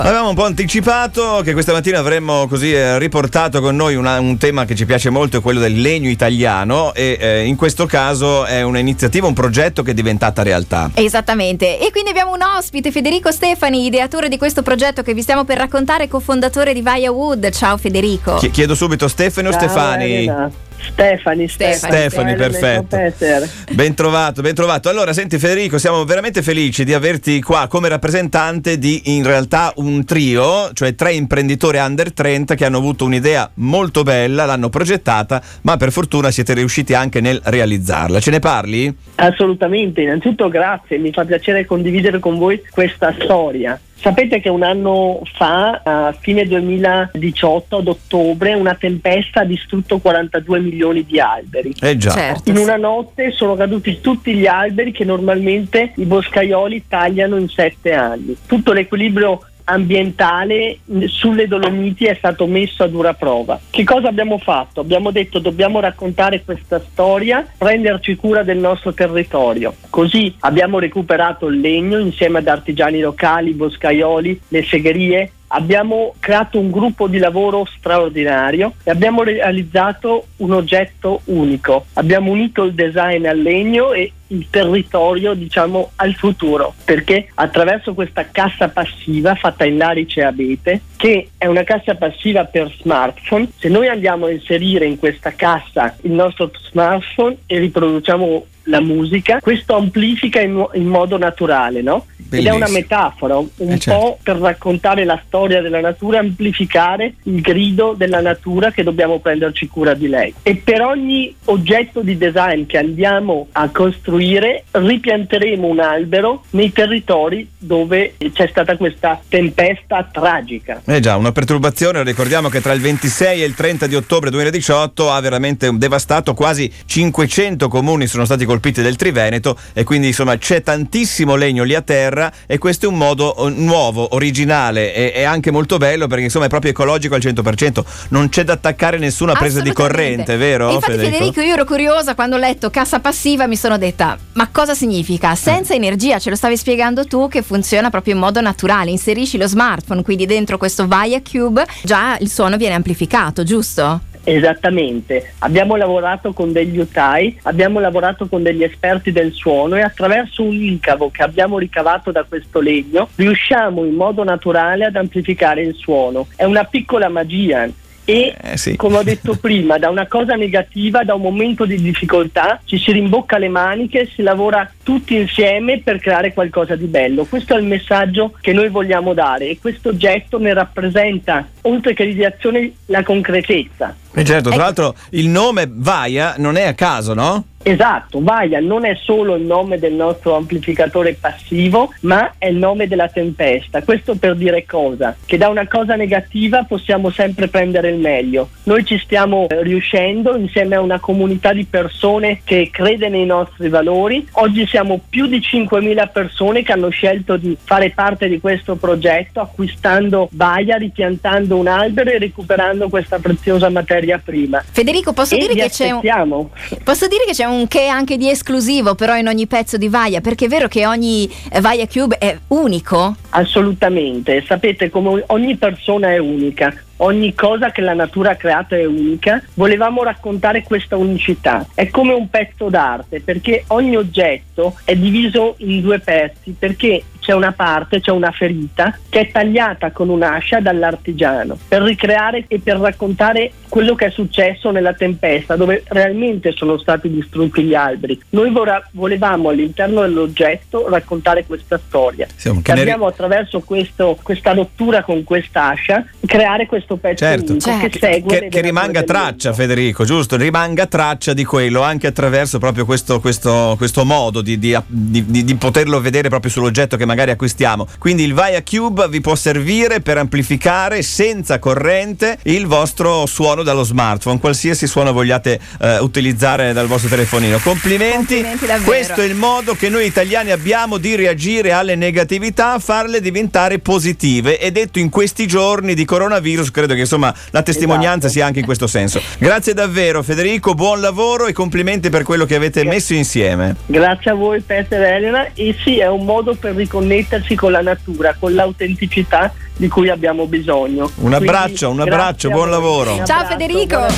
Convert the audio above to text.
Avevamo un po' anticipato che questa mattina avremmo così riportato con noi un tema che ci piace molto, è quello del legno italiano, e in questo caso è un'iniziativa, un progetto che è diventata realtà. Esattamente, e quindi abbiamo un ospite, Federico Stefani, ideatore di questo progetto che vi stiamo per raccontare, cofondatore di Via Wood. Ciao Federico. Chiedo subito, Stefani o Stefani? Stefani, perfetto. Ben trovato. Allora, senti Federico, siamo veramente felici di averti qua come rappresentante di, in realtà, un trio, cioè 3 imprenditori under 30 che hanno avuto un'idea molto bella, l'hanno progettata, ma per fortuna siete riusciti anche nel realizzarla. Ce ne parli? Assolutamente, innanzitutto grazie, mi fa piacere condividere con voi questa storia. Sapete che un anno fa, a fine 2018, ad ottobre, una tempesta ha distrutto 42 milioni di alberi. Già. Certo, In una notte sono caduti tutti gli alberi che normalmente i boscaioli tagliano in 7 anni. Tutto l'equilibrio ambientale sulle Dolomiti è stato messo a dura prova. Che cosa abbiamo fatto? Abbiamo detto: dobbiamo raccontare questa storia, prenderci cura del nostro territorio. Così abbiamo recuperato il legno insieme ad artigiani locali, boscaioli, le segherie. Abbiamo creato un gruppo di lavoro straordinario e abbiamo realizzato un oggetto unico. Abbiamo unito il design al legno e il territorio, diciamo, al futuro, perché attraverso questa cassa passiva fatta in larice e abete, che è una cassa passiva per smartphone, se noi andiamo a inserire in questa cassa il nostro smartphone e riproduciamo la musica, questo amplifica in modo naturale, no? Ed è una metafora, certo, po' per raccontare la storia della natura, amplificare il grido della natura, che dobbiamo prenderci cura di lei. E per ogni oggetto di design che andiamo a costruire ripianteremo un albero nei territori dove c'è stata questa tempesta tragica. Già, una perturbazione. Ricordiamo che tra il 26 e il 30 di ottobre 2018 ha veramente devastato quasi 500 comuni, sono stati colpiti del Triveneto, e quindi insomma c'è tantissimo legno lì a terra, e questo è un modo nuovo, originale e anche molto bello, perché insomma è proprio ecologico al 100%, non c'è da attaccare nessuna presa di corrente, vero? E infatti Federico, io ero curiosa quando ho letto cassa passiva, mi sono detta: ma cosa significa? Senza energia, ce lo stavi spiegando tu, che funziona proprio in modo naturale, inserisci lo smartphone, quindi dentro questo Via Cube già il suono viene amplificato, giusto? Esattamente, abbiamo lavorato con degli utai, abbiamo lavorato con degli esperti del suono, e attraverso un incavo che abbiamo ricavato da questo legno riusciamo in modo naturale ad amplificare il suono. È una piccola magia. E sì, come ho detto prima, da una cosa negativa, da un momento di difficoltà, ci si rimbocca le maniche e si lavora tutti insieme per creare qualcosa di bello. Questo è il messaggio che noi vogliamo dare, e questo oggetto ne rappresenta, oltre che l'ideazione, la concretezza. Certo, tra l'altro il nome Via non è a caso, no? Esatto, Via non è solo il nome del nostro amplificatore passivo, ma è il nome della tempesta. Questo per dire cosa? Che da una cosa negativa possiamo sempre prendere il meglio. Noi ci stiamo riuscendo insieme a una comunità di persone che crede nei nostri valori. Oggi siamo più di 5.000 persone che hanno scelto di fare parte di questo progetto, acquistando Via, ripiantando un albero e recuperando questa preziosa materia prima. Federico, posso dire che c'è un che anche di esclusivo però in ogni pezzo di Via, perché è vero che ogni Via Cube è unico? Assolutamente, sapete, come ogni persona è unica, ogni cosa che la natura ha creato è unica, volevamo raccontare questa unicità. È come un pezzo d'arte, perché ogni oggetto è diviso in 2 pezzi, perché c'è una parte, c'è una ferita che è tagliata con un'ascia dall'artigiano per ricreare e per raccontare quello che è successo nella tempesta, dove realmente sono stati distrutti gli alberi. Noi volevamo all'interno dell'oggetto raccontare questa storia. Abbiamo attraverso questa rottura con quest'ascia creare questo pezzo unico che segue che rimanga traccia, Federico, giusto? Rimanga traccia di quello anche attraverso proprio questo modo di poterlo vedere proprio sull'oggetto che magari acquistiamo. Quindi il Via Cube vi può servire per amplificare senza corrente il vostro suono dallo smartphone, qualsiasi suono vogliate utilizzare dal vostro telefonino. Complimenti davvero. Questo è il modo che noi italiani abbiamo di reagire alle negatività, farle diventare positive, e detto in questi giorni di coronavirus credo che insomma la testimonianza sia anche in questo senso. Grazie davvero Federico, buon lavoro e complimenti per quello che avete messo insieme. Grazie a voi Peter e Elena, e sì, è un modo per ricordare connettersi con la natura, con l'autenticità di cui abbiamo bisogno. Un abbraccio, buon lavoro. Ciao Federico.